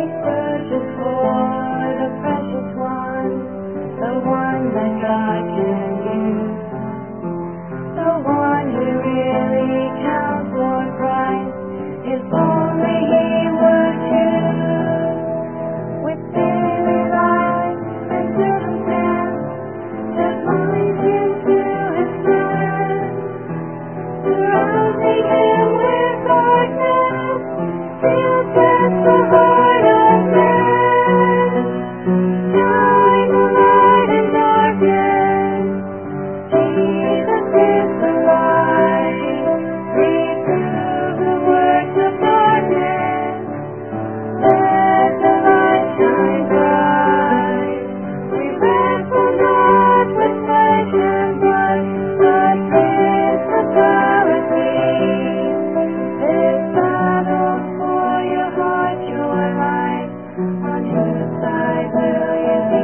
searches for the precious one, the one that God can use, the one who really counts for Christ, if only He would choose. With daily life and circumstance that point Him to His plan, surrounding Him with darkness, He'll set the heart of man. Shine the light in darkness, Jesus is the light. Reprove the works of darkness, let the light shine bright. We wrestle not with flesh and blood, but principalities. This battle for your heart, your life, on whose side will you be?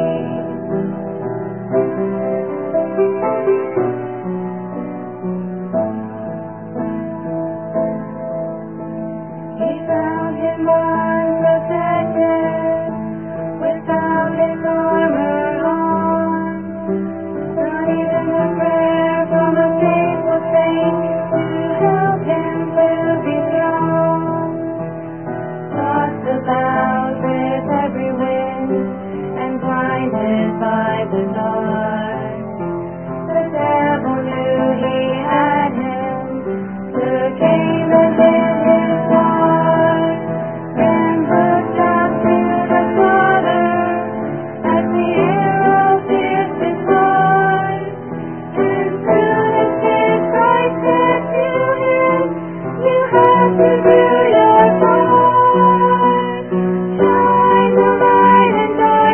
He found him unprotected, without his armor on. Not even a prayer from a faithful saint to help him to be strong. Tossed about with every wind and blinded by the dark, the devil knew he had him, took aim and hit his heart, then looked up to the Father as the arrow pierced his heart, and through his tears Christ said to him, you have to do your part. Shine the light in darkness.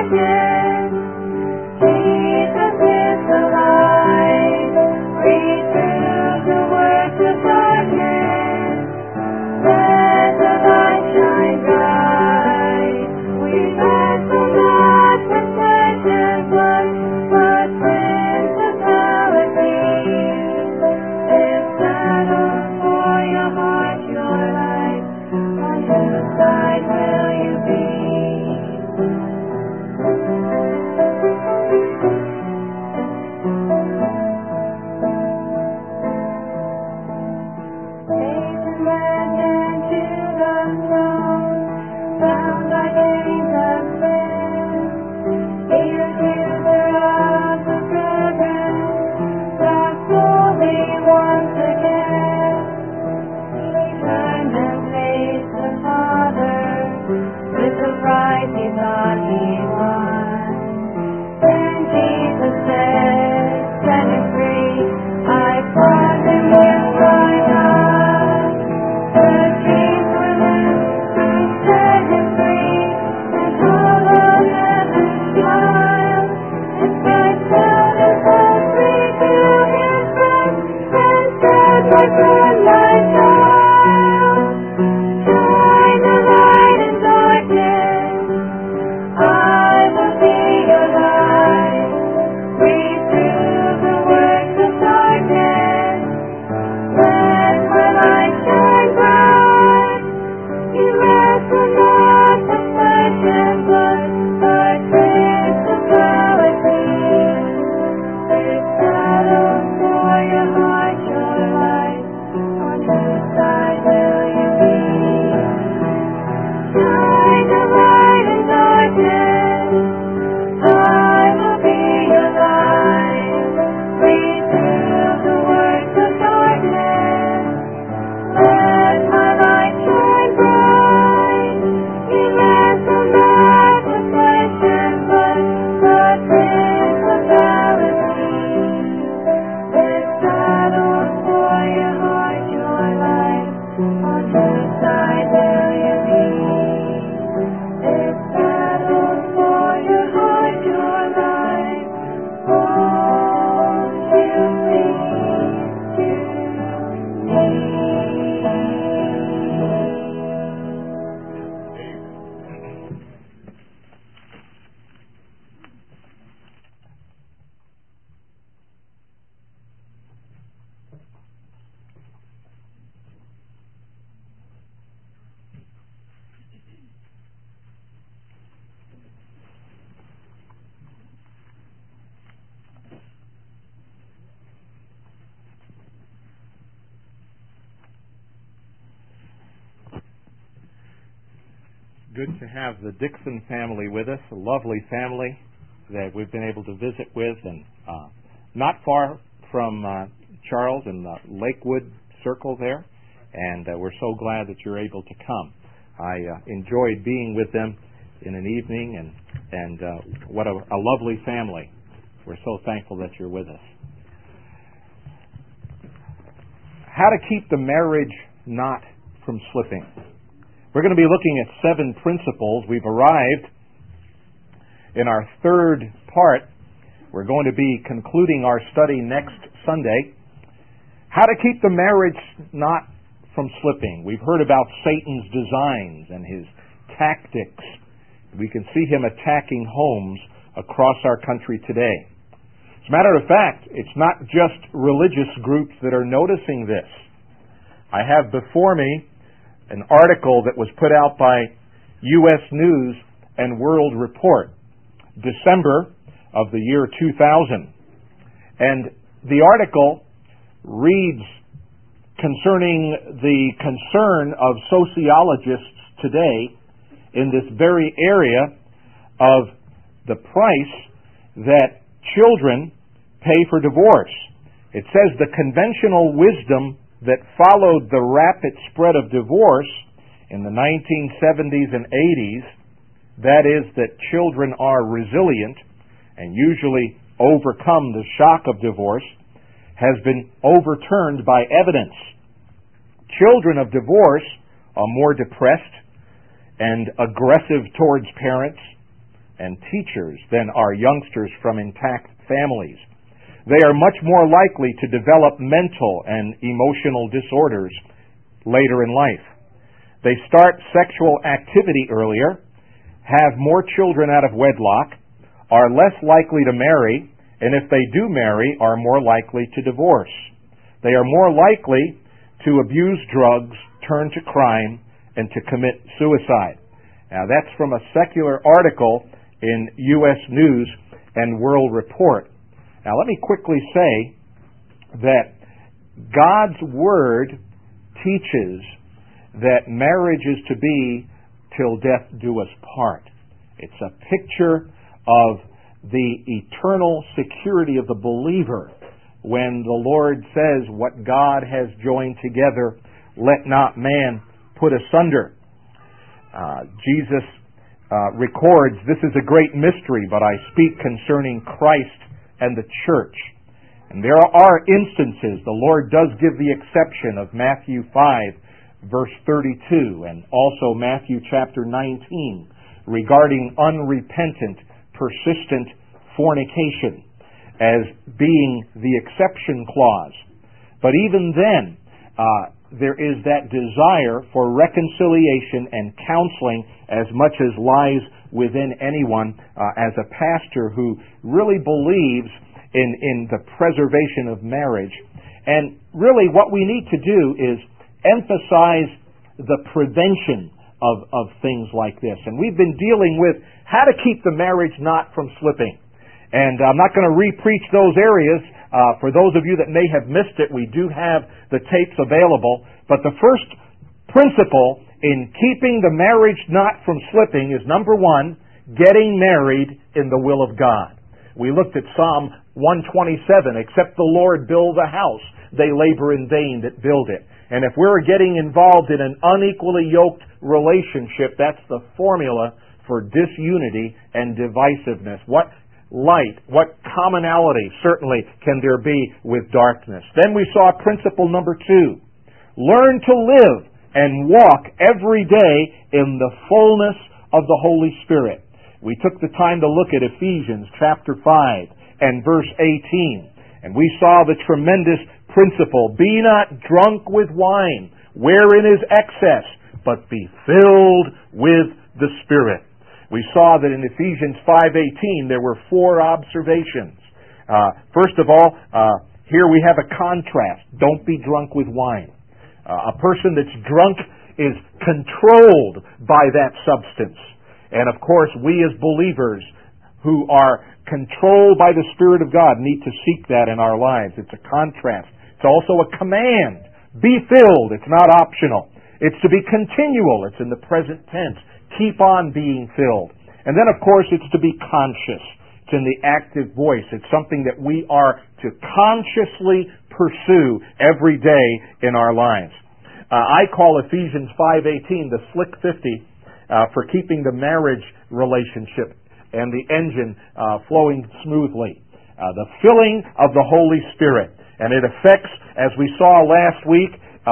good to have the Dixon family with us, a lovely family that we've been able to visit with, and not far from Charles in the Lakewood Circle there, and we're so glad that you're able to come. I enjoyed being with them in an evening, and what a lovely family. We're so thankful that you're with us. How to keep the marriage knot from slipping. We're going to be looking at 7 principles. We've arrived in our third part. We're going to be concluding our study next Sunday. How to keep the marriage knot from slipping. We've heard about Satan's designs and his tactics. We can see him attacking homes across our country today. As a matter of fact, it's not just religious groups that are noticing this. I have before me an article that was put out by U.S. News and World Report, December of the year 2000. And the article reads concerning the concern of sociologists today in this very area of the price that children pay for divorce. It says the conventional wisdom that followed the rapid spread of divorce in the 1970s and 80s, that is, that children are resilient and usually overcome the shock of divorce, has been overturned by evidence. Children of divorce are more depressed and aggressive towards parents and teachers than are youngsters from intact families. They are much more likely to develop mental and emotional disorders later in life. They start sexual activity earlier, have more children out of wedlock, are less likely to marry, and if they do marry, are more likely to divorce. They are more likely to abuse drugs, turn to crime, and to commit suicide. Now, that's from a secular article in U.S. News and World Report. Now, let me quickly say that God's Word teaches that marriage is to be till death do us part. It's a picture of the eternal security of the believer when the Lord says, what God has joined together, let not man put asunder. Jesus records, this is a great mystery, but I speak concerning Christ and the church. And there are instances, the Lord does give the exception of Matthew 5, verse 32, and also Matthew chapter 19, regarding unrepentant, persistent fornication as being the exception clause. But even then, there is that desire for reconciliation and counseling as much as lies within anyone as a pastor who really believes in the preservation of marriage. And really what we need to do is emphasize the prevention of things like this. And we've been dealing with how to keep the marriage knot from slipping. And I'm not going to re-preach those areas. For those of you that may have missed it, we do have the tapes available. But the first principle in keeping the marriage knot from slipping is, number 1, getting married in the will of God. We looked at Psalm 127, except the Lord build a house, they labor in vain that build it. And if we're getting involved in an unequally yoked relationship, that's the formula for disunity and divisiveness. What light, what commonality certainly can there be with darkness? Then we saw principle number 2. Learn to live and walk every day in the fullness of the Holy Spirit. We took the time to look at Ephesians chapter 5 and verse 18. And we saw the tremendous principle, be not drunk with wine, wherein is excess, but be filled with the Spirit. We saw that in Ephesians 5:18 there were 4 observations. First of all, here we have a contrast. Don't be drunk with wine. A person that's drunk is controlled by that substance. And of course, we as believers who are controlled by the Spirit of God need to seek that in our lives. It's a contrast. It's also a command. Be filled. It's not optional. It's to be continual. It's in the present tense. keep on being filled. And then, of course, it's to be conscious. It's in the active voice. It's something that we are to consciously pursue every day in our lives. I call Ephesians 5:18 the Slick 50 for keeping the marriage relationship and the engine flowing smoothly. The filling of the Holy Spirit. And it affects, as we saw last week,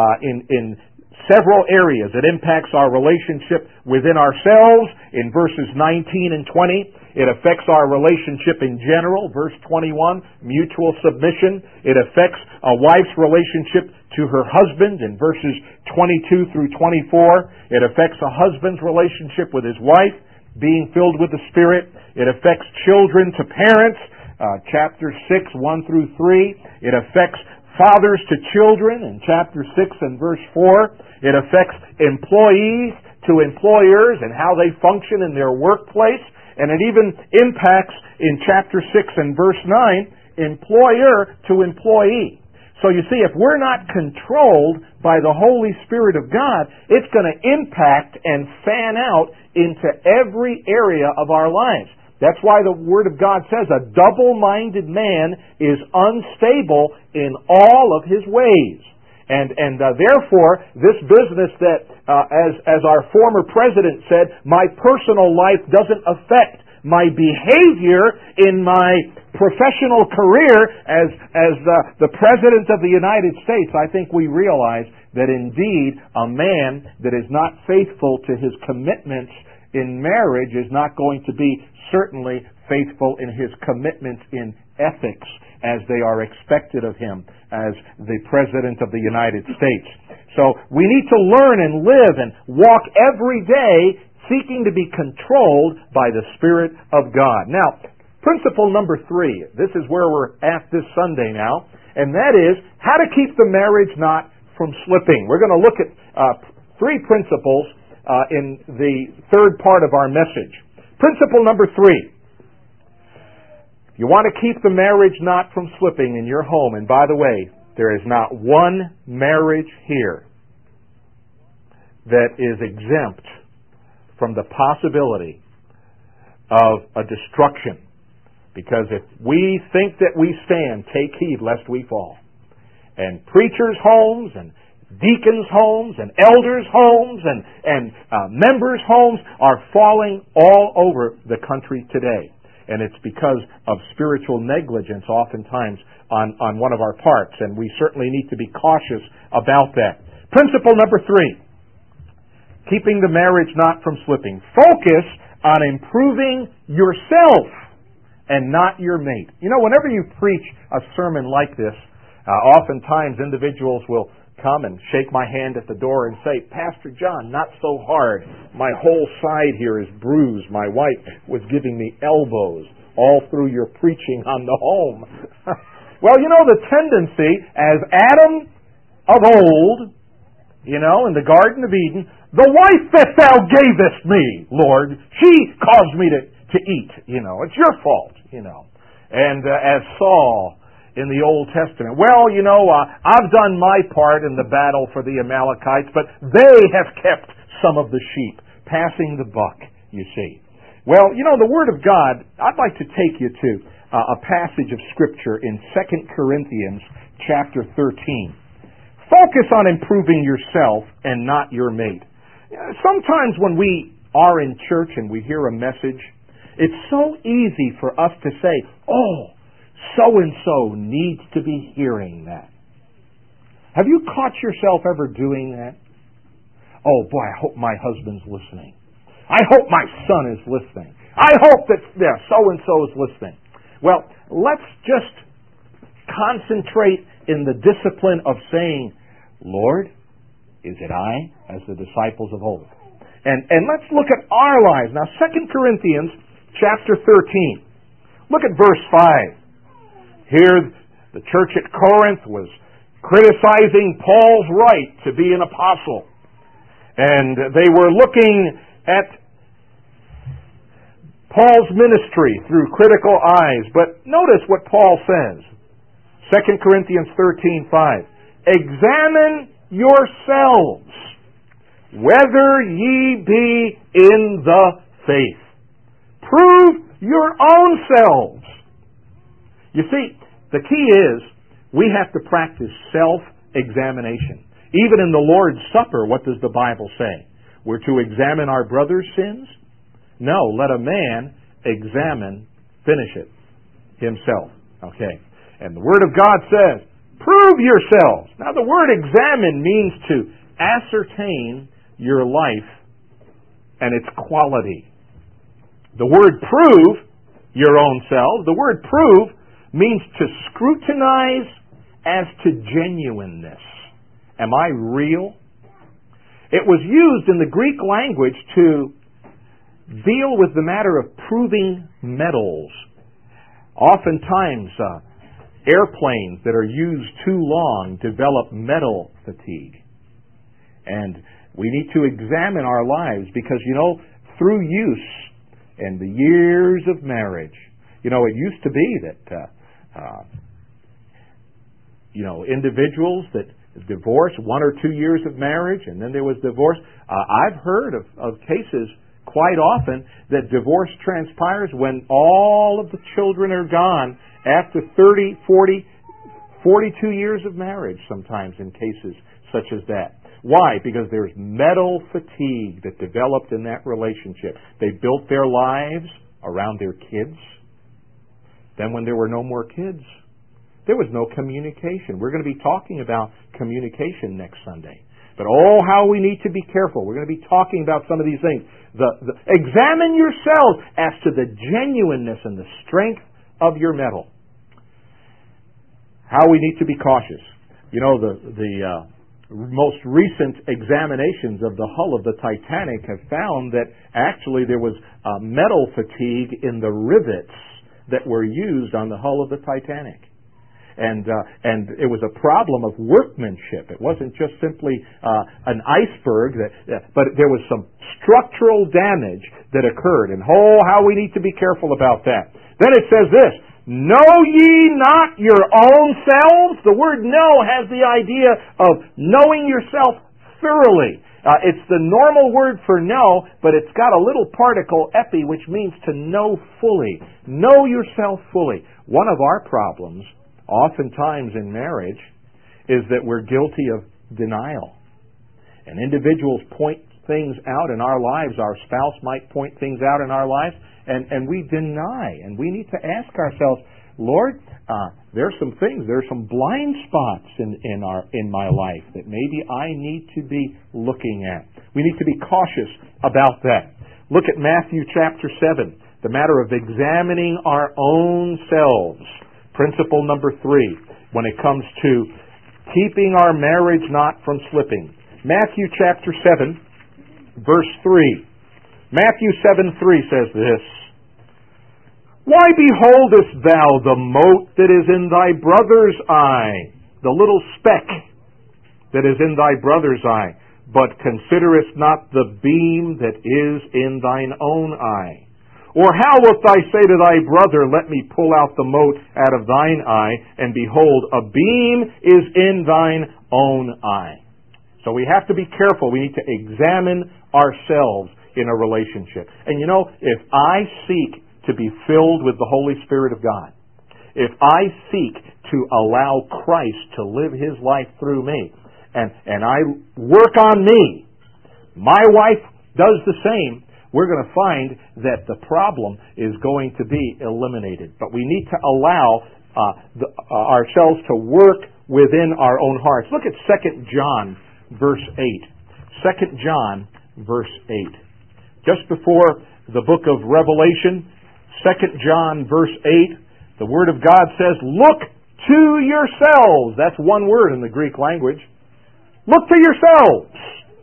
in several areas. It impacts our relationship within ourselves in verses 19 and 20. It affects our relationship in general, verse 21, mutual submission. It affects a wife's relationship to her husband in verses 22 through 24. It affects a husband's relationship with his wife, being filled with the Spirit. It affects children to parents, chapter 6, 1 through 3. It affects fathers to children in chapter 6 and verse 4. It affects employees to employers and how they function in their workplace. And it even impacts, in chapter 6 and verse 9, employer to employee. So you see, if we're not controlled by the Holy Spirit of God, it's going to impact and fan out into every area of our lives. That's why the Word of God says a double-minded man is unstable in all of his ways. And therefore, this business that, as our former president said, my personal life doesn't affect my behavior in my professional career as the President of the United States. I think we realize that indeed a man that is not faithful to his commitments in marriage is not going to be certainly faithful in his commitments in ethics as they are expected of him as the President of the United States. So we need to learn and live and walk every day seeking to be controlled by the Spirit of God. Now, principle number 3, this is where we're at this Sunday now, and that is how to keep the marriage knot from slipping. We're going to look at 3 principles in the third part of our message. Principle number 3. You want to keep the marriage knot from slipping in your home. And by the way, there is not one marriage here that is exempt from the possibility of a destruction. Because if we think that we stand, take heed lest we fall. And preachers' homes and deacons' homes and elders' homes and members' homes are falling all over the country today. And it's because of spiritual negligence oftentimes on one of our parts. And we certainly need to be cautious about that. Principle number 3. Keeping the marriage knot from slipping. Focus on improving yourself and not your mate. You know, whenever you preach a sermon like this, oftentimes individuals will come and shake my hand at the door and say, Pastor John, not so hard. My whole side here is bruised. My wife was giving me elbows all through your preaching on the home. Well, you know, the tendency, as Adam of old, you know, in the Garden of Eden, the wife that thou gavest me, Lord, she caused me to eat, you know. It's your fault, you know. And as Saul in the Old Testament, well, you know, I've done my part in the battle for the Amalekites, but they have kept some of the sheep, passing the buck, you see. Well, you know, the Word of God, I'd like to take you to a passage of Scripture in 2 Corinthians chapter 13. Focus on improving yourself and not your mate. Sometimes when we are in church and we hear a message, it's so easy for us to say, oh, so-and-so needs to be hearing that. Have you caught yourself ever doing that? Oh, boy, I hope my husband's listening. I hope my son is listening. I hope that so-and-so is listening. Well, let's just concentrate in the discipline of saying, Lord, is it I, as the disciples of old? And let's look at our lives. Now, 2 Corinthians chapter 13. Look at verse 5. Here, the church at Corinth was criticizing Paul's right to be an apostle. And they were looking at Paul's ministry through critical eyes. But notice what Paul says. 2 Corinthians 13:5. Examine yourselves. whether ye be in the faith. Prove your own selves. You see, the key is we have to practice self-examination. Even in the Lord's Supper, what does the Bible say? We're to examine our brother's sins? No, let a man examine, finish it, himself. Okay. And the Word of God says, prove yourselves. Now the word examine means to ascertain your life and its quality. The word prove your own selves, the word prove means to scrutinize as to genuineness. Am I real? It was used in the Greek language to deal with the matter of proving metals. Oftentimes, airplanes that are used too long develop metal fatigue. And we need to examine our lives because, through use and the years of marriage, it used to be that, individuals that divorced 1 or 2 years of marriage and then there was divorce. I've heard of cases quite often that divorce transpires when all of the children are gone after 30, 40, 42 years of marriage, sometimes in cases such as that. Why? Because there's metal fatigue that developed in that relationship. They built their lives around their kids. Then when there were no more kids, there was no communication. We're going to be talking about communication next Sunday. But how we need to be careful. We're going to be talking about some of these things. Examine yourselves as to the genuineness and the strength of your metal. How we need to be cautious. The most recent examinations of the hull of the Titanic have found that actually there was metal fatigue in the rivets that were used on the hull of the Titanic. And it was a problem of workmanship. It wasn't just simply an iceberg, but there was some structural damage that occurred. And how we need to be careful about that. Then it says this, know ye not your own selves? The word know has the idea of knowing yourself thoroughly. It's the normal word for know, but it's got a little particle, epi, which means to know fully. Know yourself fully. One of our problems oftentimes in marriage is that we're guilty of denial. And individuals point things out in our lives. Our spouse might point things out in our lives, and we deny. And we need to ask ourselves, Lord, there's some things, there's some blind spots in my life that maybe I need to be looking at. We need to be cautious about that. Look at Matthew chapter 7, the matter of examining our own selves. Principle number 3, when it comes to keeping our marriage not from slipping. Matthew chapter 7, verse 3. Matthew 7:3 says this, why beholdest thou the mote that is in thy brother's eye, the little speck that is in thy brother's eye, but considerest not the beam that is in thine own eye? Or how wilt thou say to thy brother, let me pull out the mote out of thine eye, and behold, a beam is in thine own eye? So we have to be careful. We need to examine ourselves in a relationship. And if I seek to be filled with the Holy Spirit of God, if I seek to allow Christ to live His life through me, and I work on me, my wife does the same, we're going to find that the problem is going to be eliminated. But we need to allow ourselves to work within our own hearts. Look at 2 John, verse 8. 2 John, verse 8. Just before the book of Revelation, 2 John, verse 8, the Word of God says, look to yourselves. That's one word in the Greek language. Look to yourselves.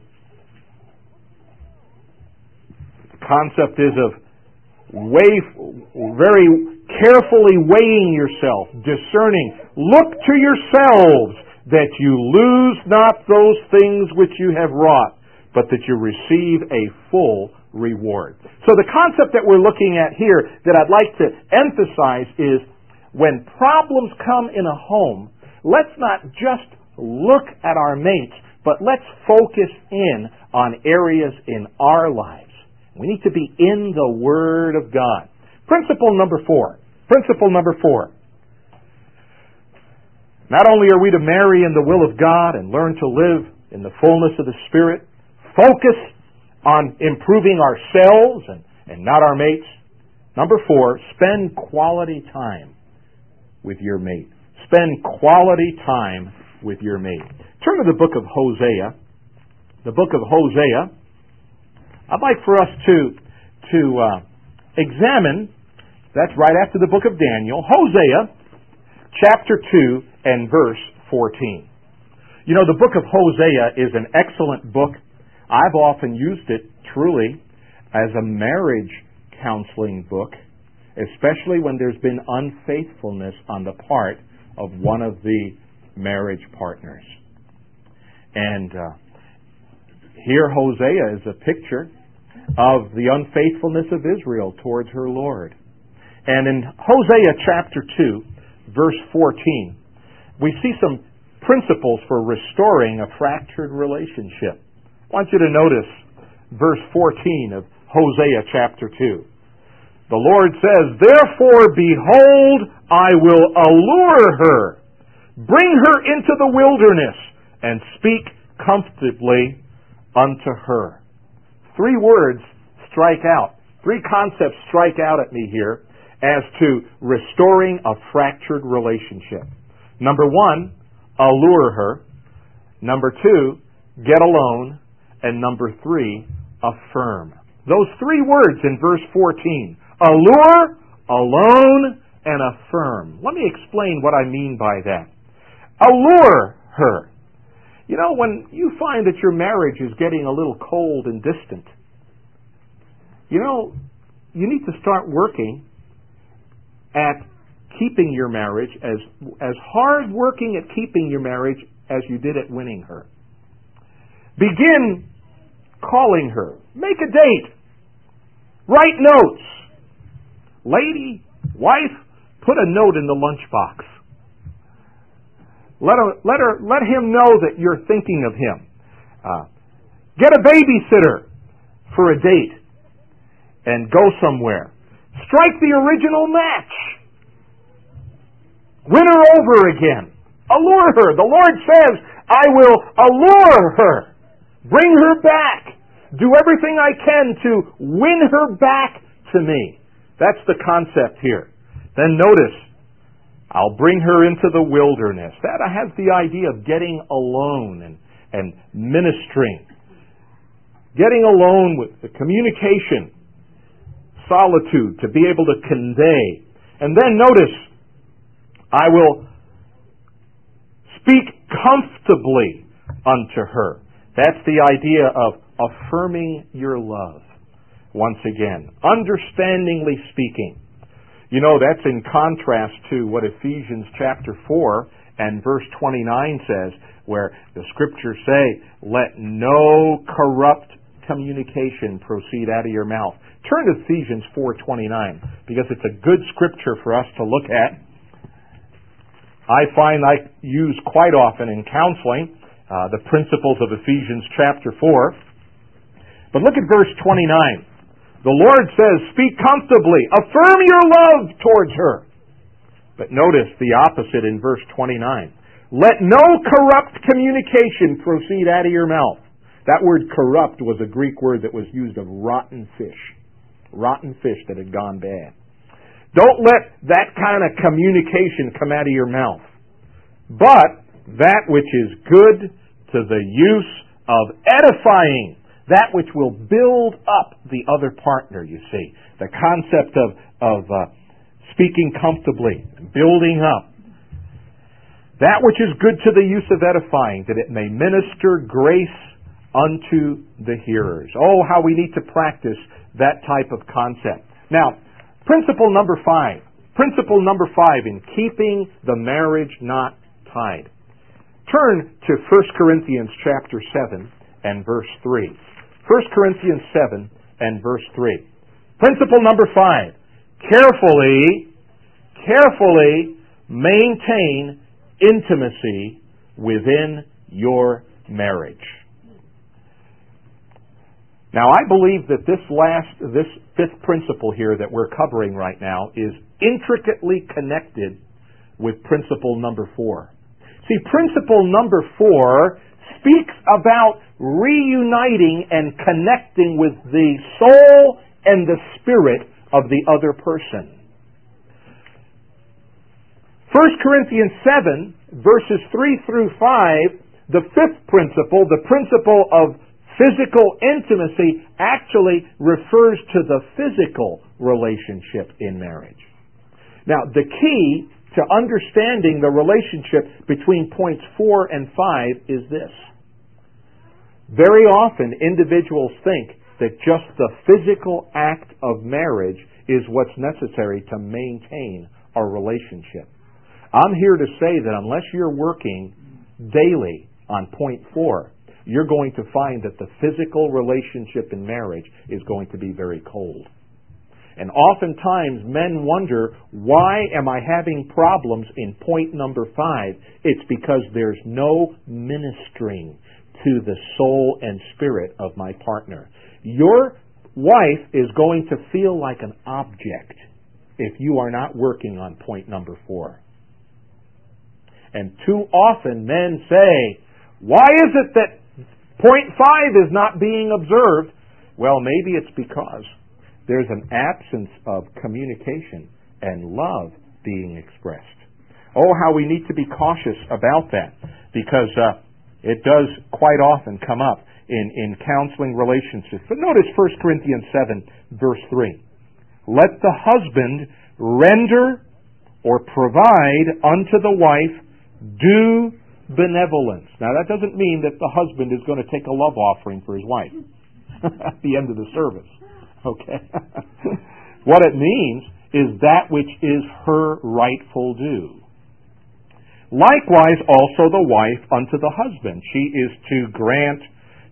Concept is of very carefully weighing yourself, discerning. Look to yourselves that you lose not those things which you have wrought, but that you receive a full reward. So the concept that we're looking at here that I'd like to emphasize is when problems come in a home, let's not just look at our mates, but let's focus in on areas in our lives. We need to be in the Word of God. Principle number 4. Principle number 4. Not only are we to marry in the will of God and learn to live in the fullness of the Spirit, focus on improving ourselves and not our mates. Number 4, spend quality time with your mate. Spend quality time with your mate. Turn to the book of Hosea. The book of Hosea. I'd like for us to examine, that's right after the book of Daniel, Hosea chapter 2 and verse 14. You know, the book of Hosea is an excellent book. I've often used it, truly, as a marriage counseling book, especially when there's been unfaithfulness on the part of one of the marriage partners. And here Hosea is a picture of the unfaithfulness of Israel towards her Lord. And in Hosea chapter 2, verse 14, we see some principles for restoring a fractured relationship. I want you to notice verse 14 of Hosea chapter 2. The Lord says, "Therefore, behold, I will allure her, bring her into the wilderness, and speak comfortably unto her." 3 words strike out. 3 concepts strike out at me here as to restoring a fractured relationship. Number 1, allure her. Number 2, get alone. And number 3, affirm. Those 3 words in verse 14. Allure, alone, and affirm. Let me explain what I mean by that. Allure her. You know, when you find that your marriage is getting a little cold and distant, you know, you need to start working at keeping your marriage, as hard working at keeping your marriage as you did at winning her. Begin calling her. Make a date. Write notes. Lady, wife, put a note in the lunchbox. Let him know that you're thinking of him. Get a babysitter for a date and go somewhere. Strike the original match. Win her over again. Allure her. The Lord says, I will allure her. Bring her back. Do everything I can to win her back to me. That's the concept here. Then notice, I'll bring her into the wilderness. That has the idea of getting alone and ministering. Getting alone with the communication, solitude, to be able to convey. And then notice, I will speak comfortably unto her. That's the idea of affirming your love. Once again, understandingly speaking. You know, that's in contrast to what Ephesians chapter 4 and verse 29 says, where the scriptures say, let no corrupt communication proceed out of your mouth. Turn to Ephesians 4:29, because it's a good scripture for us to look at. I find I use quite often in counseling the principles of Ephesians chapter 4. But look at verse 29. The Lord says, speak comfortably, affirm your love towards her. But notice the opposite in verse 29. Let no corrupt communication proceed out of your mouth. That word corrupt was a Greek word that was used of rotten fish. Rotten fish that had gone bad. Don't let that kind of communication come out of your mouth. But that which is good to the use of edifying, that which will build up the other partner, you see. The concept of speaking comfortably, building up. That which is good to the use of edifying, that it may minister grace unto the hearers. Oh, how we need to practice that type of concept. Now, principle number 5. Principle number 5 in keeping the marriage knot tied. Turn to 1 Corinthians chapter 7 and verse 3. 1 Corinthians 7 and verse 3. Principle number 5. Carefully maintain intimacy within your marriage. Now, I believe that this fifth principle here that we're covering right now is intricately connected with principle number 4. See, principle number 4 speaks about reuniting and connecting with the soul and the spirit of the other person. 1 Corinthians 7, verses 3 through 5, the fifth principle, the principle of physical intimacy, actually refers to the physical relationship in marriage. Now, the key to understanding the relationship between points 4 and 5 is this. Very often, individuals think that just the physical act of marriage is what's necessary to maintain a relationship. I'm here to say that unless you're working daily on point 4, you're going to find that the physical relationship in marriage is going to be very cold. And oftentimes men wonder, why am I having problems in point number 5? It's because there's no ministering to the soul and spirit of my partner. Your wife is going to feel like an object if you are not working on point number 4. And too often men say, why is it that point 5 is not being observed? Well, maybe it's because there's an absence of communication and love being expressed. Oh, how we need to be cautious about that, because it does quite often come up in counseling relationships. But notice 1 Corinthians 7, verse 3. Let the husband render or provide unto the wife due benevolence. Now, that doesn't mean that the husband is going to take a love offering for his wife at the end of the service. Okay? What it means is that which is her rightful due. Likewise, also the wife unto the husband. She is to grant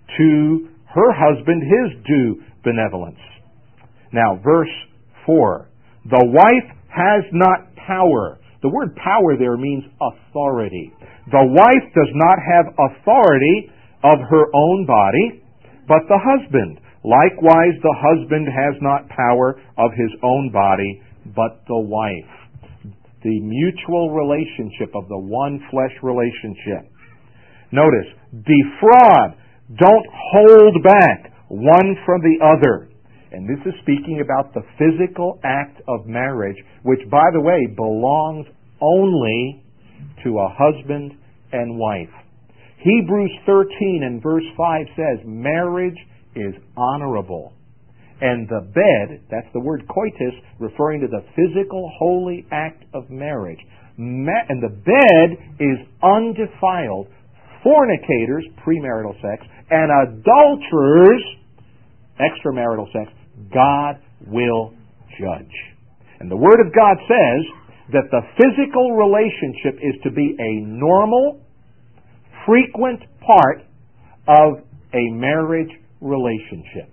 to her husband his due benevolence. Now, verse 4. The wife has not power. The word power there means authority. The wife does not have authority of her own body, but the husband. Likewise, the husband has not power of his own body, but the wife. The mutual relationship of the one flesh relationship. Notice, defraud. Don't hold back one from the other. And this is speaking about the physical act of marriage, which, by the way, belongs only to a husband and wife. Hebrews 13 and verse 5 says, marriage is honorable. And the bed, that's the word coitus, referring to the physical holy act of marriage. And the bed is undefiled. Fornicators, premarital sex, and adulterers, extramarital sex, God will judge. And the Word of God says that the physical relationship is to be a normal, frequent part of a marriage relationship.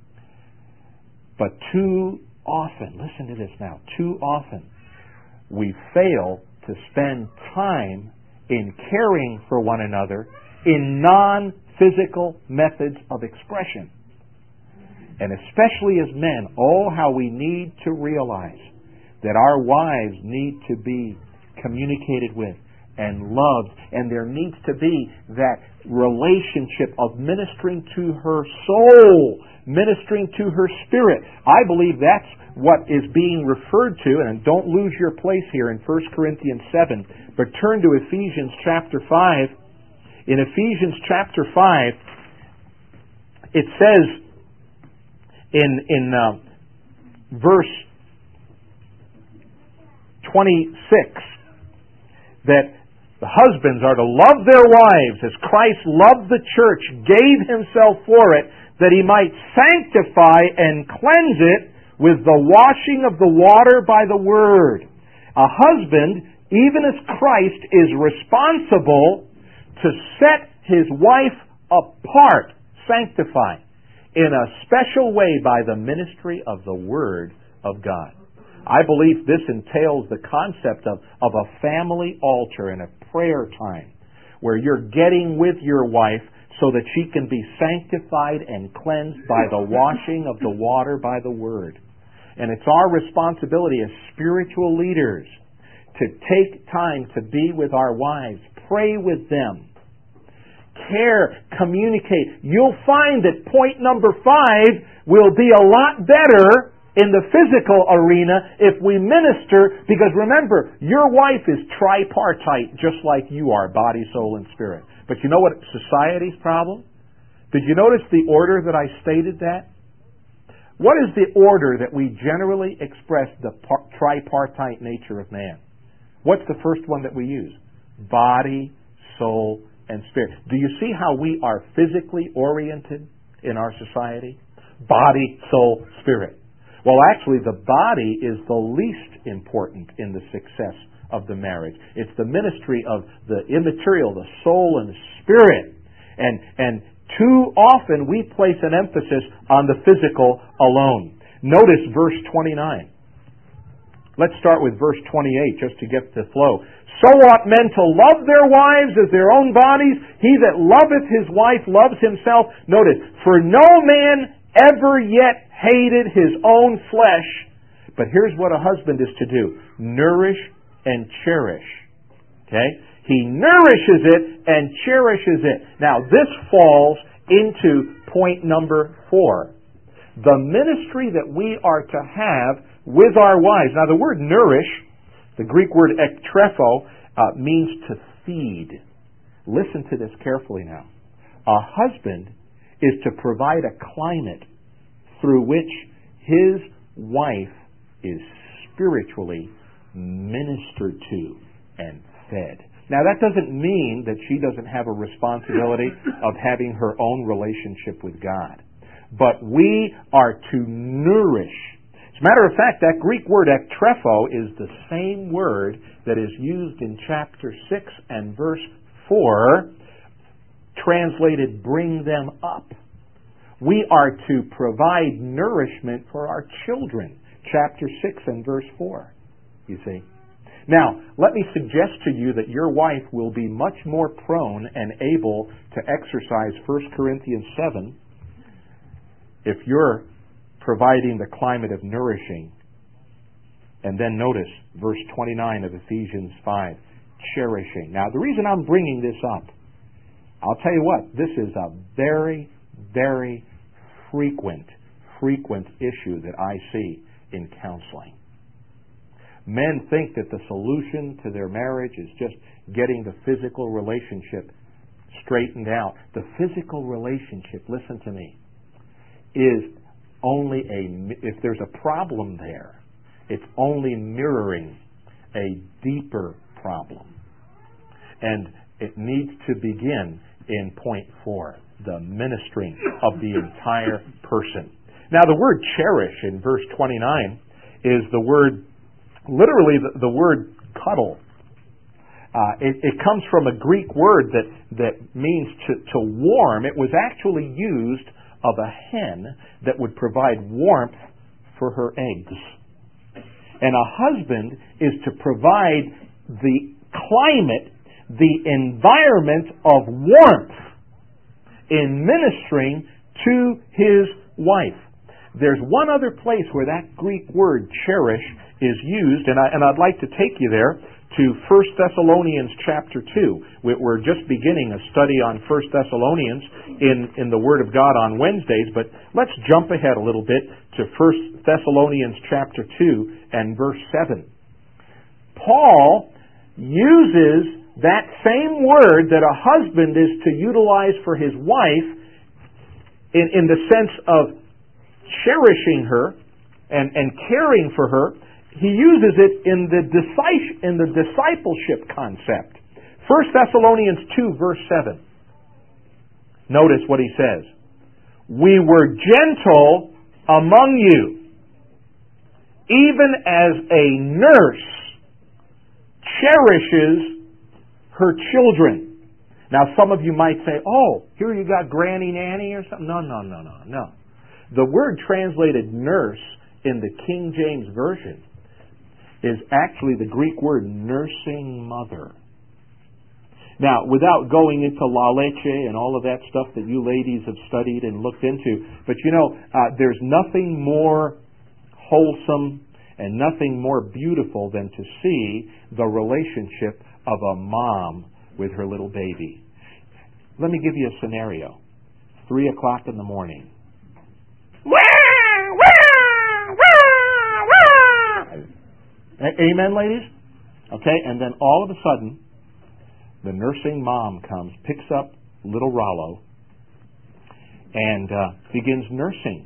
But too often, listen to this now, too often we fail to spend time in caring for one another in non-physical methods of expression. And especially as men, oh, how we need to realize that our wives need to be communicated with and loved, and there needs to be that relationship of ministering to her soul, ministering to her spirit. I believe that's what is being referred to, and don't lose your place here in 1 Corinthians 7, but turn to Ephesians chapter 5. In Ephesians chapter 5, it says in verse 26 that the husbands are to love their wives as Christ loved the church, gave himself for it, that he might sanctify and cleanse it with the washing of the water by the word. A husband, even as Christ, is responsible to set his wife apart, sanctify, in a special way by the ministry of the Word of God. I believe this entails the concept of a family altar and a prayer time where you're getting with your wife so that she can be sanctified and cleansed by the washing of the water by the Word. And it's our responsibility as spiritual leaders to take time to be with our wives, pray with them, care, communicate. You'll find that point number 5 will be a lot better in the physical arena if we minister, because remember, your wife is tripartite just like you are, body, soul, and spirit. But you know what society's problem? Did you notice the order that I stated that? What is the order that we generally express the tripartite nature of man? What's the first one that we use? Body, soul, and spirit. Do you see how we are physically oriented in our society? Body, soul, spirit. Well, actually, the body is the least important in the success of the marriage. It's the ministry of the immaterial, the soul and the spirit. And too often we place an emphasis on the physical alone. Notice verse 29. Let's start with verse 28 just to get the flow. So ought men to love their wives as their own bodies. He that loveth his wife loves himself. Notice, for no man ever yet hated his own flesh. But here's what a husband is to do. Nourish and cherish. Okay? He nourishes it and cherishes it. Now, this falls into point number 4. The ministry that we are to have with our wives. Now, the word nourish, the Greek word ektrepho, means to feed. Listen to this carefully now. A husband is to provide a climate through which his wife is spiritually ministered to and fed. Now, that doesn't mean that she doesn't have a responsibility of having her own relationship with God. But we are to nourish. As a matter of fact, that Greek word ektrepho is the same word that is used in chapter 6 and verse 4, translated, bring them up. We are to provide nourishment for our children. Chapter 6 and verse 4, you see. Now, let me suggest to you that your wife will be much more prone and able to exercise 1 Corinthians 7 if you're providing the climate of nourishing. And then notice verse 29 of Ephesians 5, cherishing. Now, the reason I'm bringing this up, I'll tell you what, this is a very, very frequent issue that I see in counseling. Men think that the solution to their marriage is just getting the physical relationship straightened out. The physical relationship, listen to me, is only if there's a problem there, it's only mirroring a deeper problem. And it needs to begin in point 4, the ministering of the entire person. Now, the word cherish in verse 29 is the word, literally the word cuddle. It comes from a Greek word that means to warm. It was actually used of a hen that would provide warmth for her eggs. And a husband is to provide the climate, the environment of warmth in ministering to his wife. There's one other place where that Greek word cherish is used, and I'd like to take you there to 1 Thessalonians chapter 2. We're just beginning a study on 1 Thessalonians in the Word of God on Wednesdays, but let's jump ahead a little bit to 1 Thessalonians chapter 2 and verse 7. Paul uses that same word that a husband is to utilize for his wife in the sense of cherishing her and caring for her. He uses it in the discipleship concept. 1 Thessalonians 2, verse 7. Notice what he says. We were gentle among you, even as a nurse cherishes her children. Now, some of you might say, oh, here you got granny nanny or something. No. The word translated nurse in the King James Version is actually the Greek word nursing mother. Now, without going into La Leche and all of that stuff that you ladies have studied and looked into, but there's nothing more wholesome and nothing more beautiful than to see the relationship of a mom with her little baby. Let me give you a scenario. 3 o'clock in the morning. Amen, ladies? Okay, and then all of a sudden, the nursing mom comes, picks up little Rollo, and begins nursing.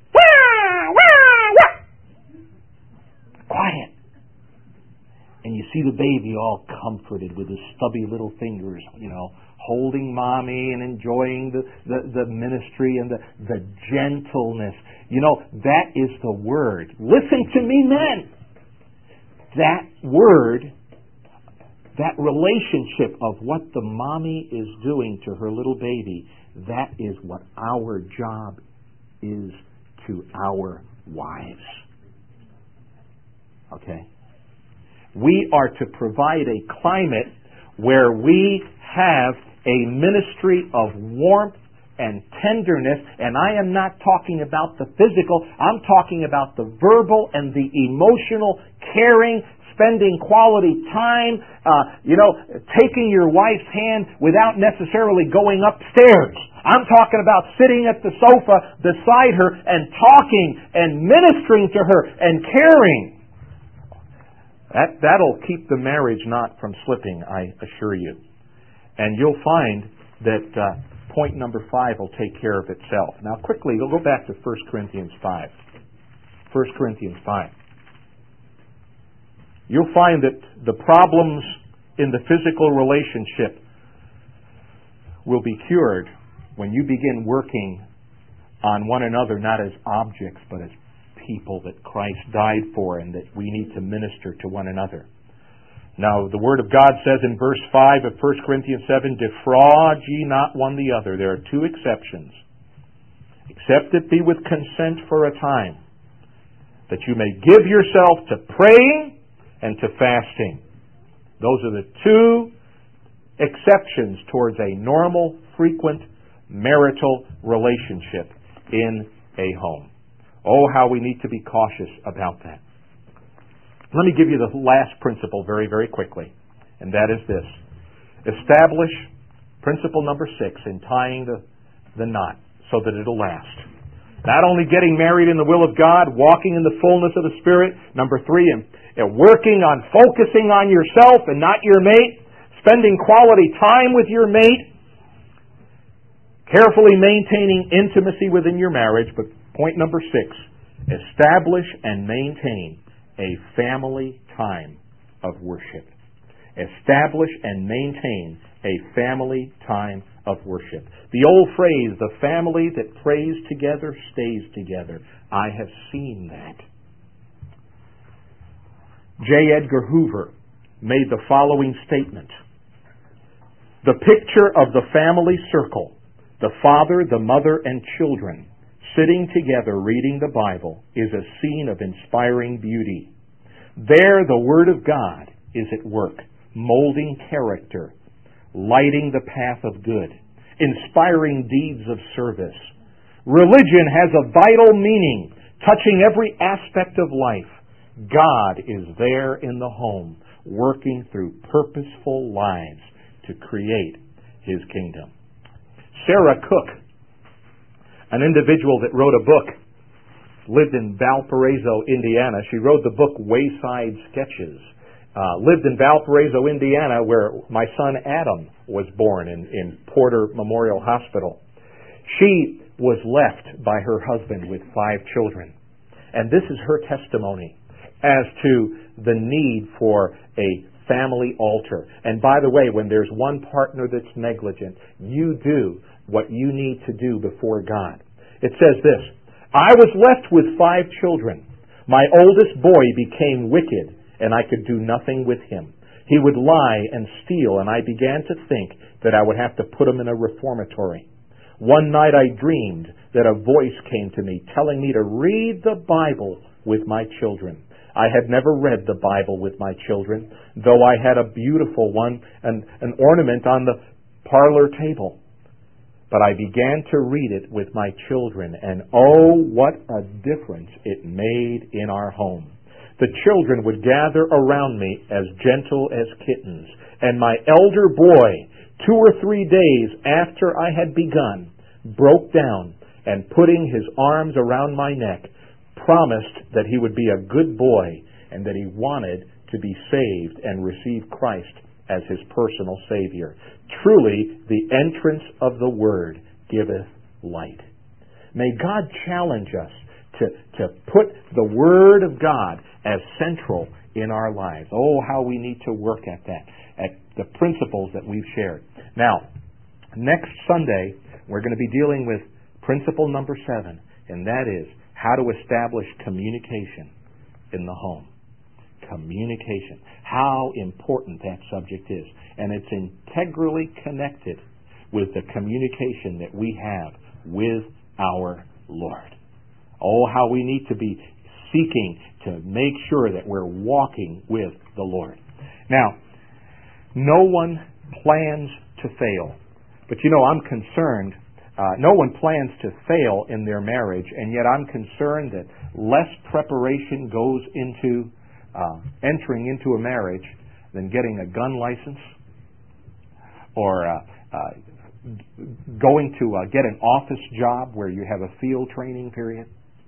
Quiet. And you see the baby all comforted with his stubby little fingers, holding mommy and enjoying the ministry and the gentleness. That is the word. Listen to me, men. That word, that relationship of what the mommy is doing to her little baby, that is what our job is to our wives. Okay? We are to provide a climate where we have a ministry of warmth and tenderness, and I am not talking about the physical, I'm talking about the verbal and the emotional caring, spending quality time, taking your wife's hand without necessarily going upstairs. I'm talking about sitting at the sofa beside her and talking and ministering to her and caring. That'll keep the marriage not from slipping, I assure you. And you'll find that point number 5 will take care of itself. Now quickly, we'll go back to 1 Corinthians 5. 1 Corinthians 5. You'll find that the problems in the physical relationship will be cured when you begin working on one another not as objects but as people that Christ died for and that we need to minister to one another. Now, the Word of God says in verse 5 of 1 Corinthians 7, defraud ye not one the other. There are 2 exceptions. Except it be with consent for a time, that you may give yourself to praying and to fasting. Those are the 2 exceptions towards a normal, frequent, marital relationship in a home. Oh, how we need to be cautious about that. Let me give you the last principle very, very quickly, and that is this. Establish principle number 6 in tying the knot so that it'll last. Not only getting married in the will of God, walking in the fullness of the Spirit. Number 3, and working on focusing on yourself and not your mate. Spending quality time with your mate. Carefully maintaining intimacy within your marriage. But point number 6, establish and maintain a family time of worship. Establish and maintain a family time of worship. The old phrase, the family that prays together stays together. I have seen that. J. Edgar Hoover made the following statement. The picture of the family circle, the father, the mother, and children, sitting together reading the Bible, is a scene of inspiring beauty. There the Word of God is at work, molding character, lighting the path of good, inspiring deeds of service. Religion has a vital meaning, touching every aspect of life. God is there in the home, working through purposeful lives to create His kingdom. Sarah Cook, an individual that wrote a book, lived in Valparaiso, Indiana. She wrote the book Wayside Sketches. Lived in Valparaiso, Indiana, where my son Adam was born in Porter Memorial Hospital. She was left by her husband with 5 children. And this is her testimony as to the need for a family altar. And by the way, when there's one partner that's negligent, you do what you need to do before God. It says this, I was left with 5 children. My oldest boy became wicked, and I could do nothing with him. He would lie and steal, and I began to think that I would have to put him in a reformatory. One night I dreamed that a voice came to me telling me to read the Bible with my children. I had never read the Bible with my children, though I had a beautiful one, an ornament on the parlor table. But I began to read it with my children, and oh, what a difference it made in our home. The children would gather around me as gentle as kittens, and my elder boy, 2 or 3 days after I had begun, broke down and, putting his arms around my neck, promised that he would be a good boy and that he wanted to be saved and receive Christ as his personal Savior. Truly, the entrance of the Word giveth light. May God challenge us to put the Word of God as central in our lives. Oh, how we need to work at that, at the principles that we've shared. Now, next Sunday, we're going to be dealing with principle number 7, and that is how to establish communication in the home. Communication. How important that subject is. And it's integrally connected with the communication that we have with our Lord. Oh, how we need to be seeking to make sure that we're walking with the Lord. Now, no one plans to fail. But I'm concerned. No one plans to fail in their marriage, and yet I'm concerned that less preparation goes into entering into a marriage than getting a gun license or going to get an office job where you have a field training period.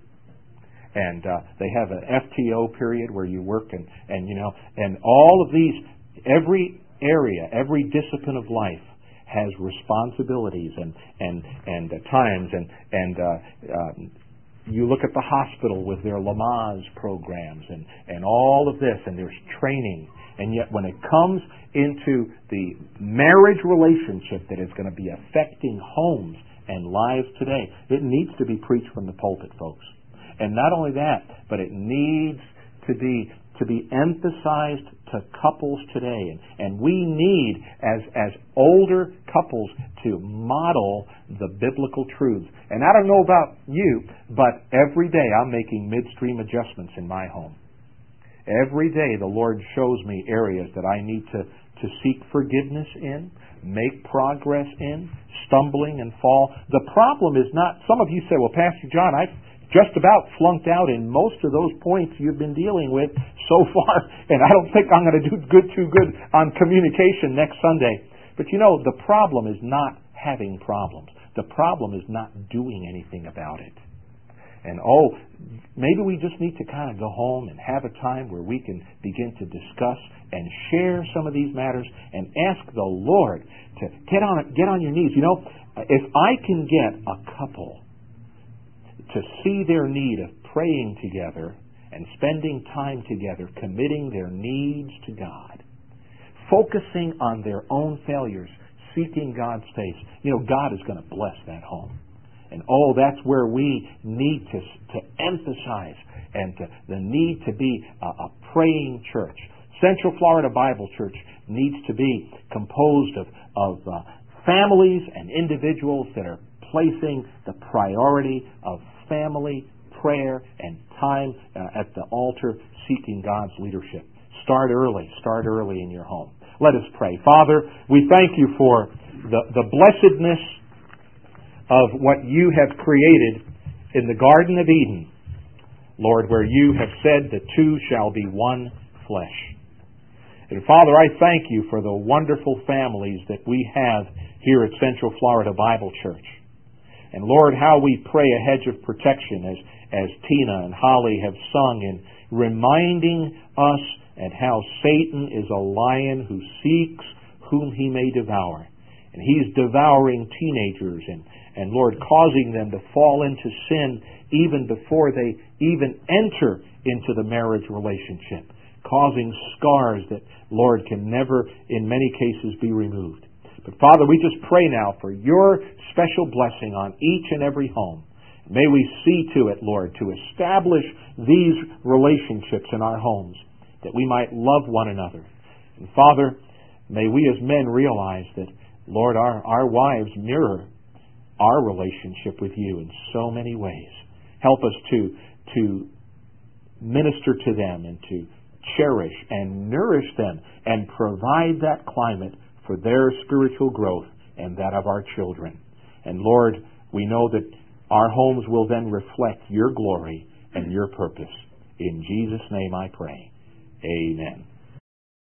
And they have an FTO period where you work and all of these, every area, every discipline of life has responsibilities and times and you look at the hospital with their Lamaze programs and all of this, and there's training, and yet when it comes into the marriage relationship that is going to be affecting homes and lives today, it needs to be preached from the pulpit, folks. And not only that, but it needs to be emphasized to couples today. And we need, as older couples, to model the biblical truths. And I don't know about you, but every day I'm making midstream adjustments in my home. Every day the Lord shows me areas that I need to seek forgiveness in, make progress in, stumbling and fall. The problem is not, some of you say, well, Pastor John, I've just about flunked out in most of those points you've been dealing with so far, and I don't think I'm going to do too good on communication next Sunday. But the problem is not having problems. The problem is not doing anything about it. And maybe we just need to kind of go home and have a time where we can begin to discuss and share some of these matters and ask the Lord to get on your knees. If I can get a couple to see their need of praying together and spending time together, committing their needs to God, focusing on their own failures, seeking God's face, God is going to bless that home. And that's where we need to emphasize and the need to be a praying church. Central Florida Bible Church needs to be composed of families and individuals that are placing the priority of family, prayer, and time at the altar, seeking God's leadership. Start early in your home. Let us pray. Father, we thank you for the blessedness of what you have created in the Garden of Eden, Lord, where you have said the two shall be one flesh. And Father, I thank you for the wonderful families that we have here at Central Florida Bible Church. And Lord, how we pray a hedge of protection as Tina and Holly have sung in reminding us and how Satan is a lion who seeks whom he may devour. And he's devouring teenagers and Lord, causing them to fall into sin even before they even enter into the marriage relationship, causing scars that, Lord, can never, in many cases, be removed. But Father, we just pray now for your special blessing on each and every home. May we see to it, Lord, to establish these relationships in our homes, that we might love one another. And Father, may we as men realize that, Lord, our wives mirror our relationship with you in so many ways. Help us to minister to them and to cherish and nourish them and provide that climate for their spiritual growth and that of our children. And Lord, we know that our homes will then reflect your glory and your purpose. In Jesus' name I pray. Amen.